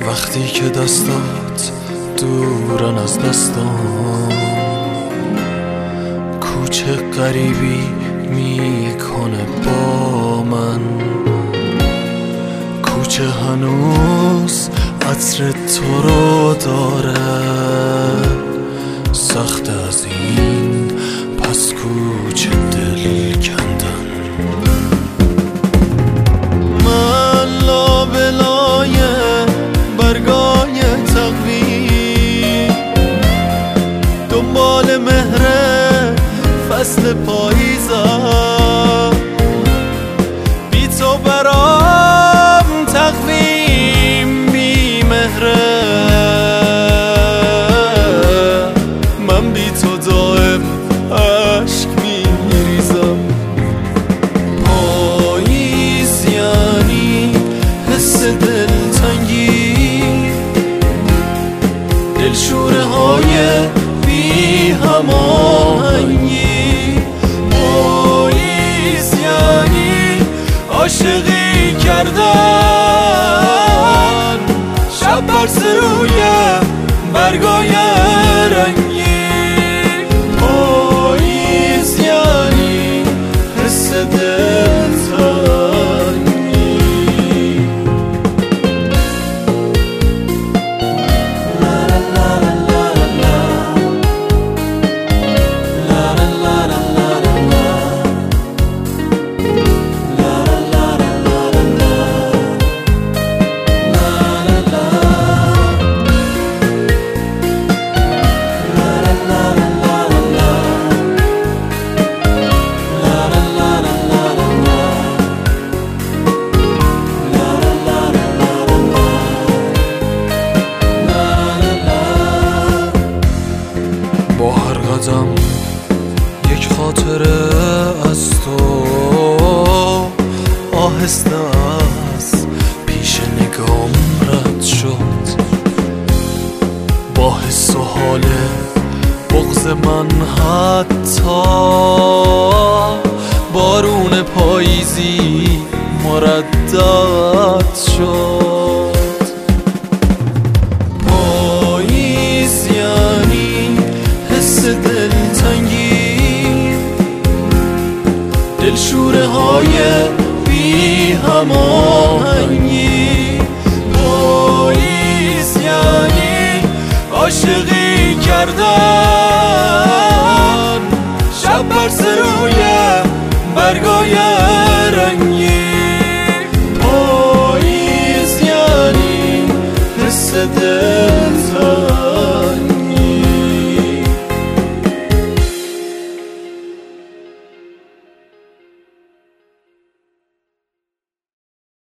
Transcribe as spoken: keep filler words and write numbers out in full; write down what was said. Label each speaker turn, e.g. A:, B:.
A: وقتی که دستات دورن از دستان، کوچه غریبی میکنه با من. کوچه هنوز عطر تو رو داره، سخت از این پس کوچه دل کندن. من لابلای برگای تقویم دنبال مهر فصل پاییزم، بی تو برام تقویم بی مهره. من بی تو دائم عشق میریزم. پاییز یعنی حس دلتنگی، دلشوره های بی هماهنگی. پاییز یعنی عاشقی کردن، شب برس روی برگای رنگی. پاییز یعنی حس دلتنگی. لا لا لا لا لا لا لا لا لا با هر قدم یک خاطره از تو آهسته از پیش نگام رد شد. با حس و حال بغض من حتی بارون پاییزی مردد شد. پاییز یعنی حس دلتنگی، دلشوره های بی هماهنگی.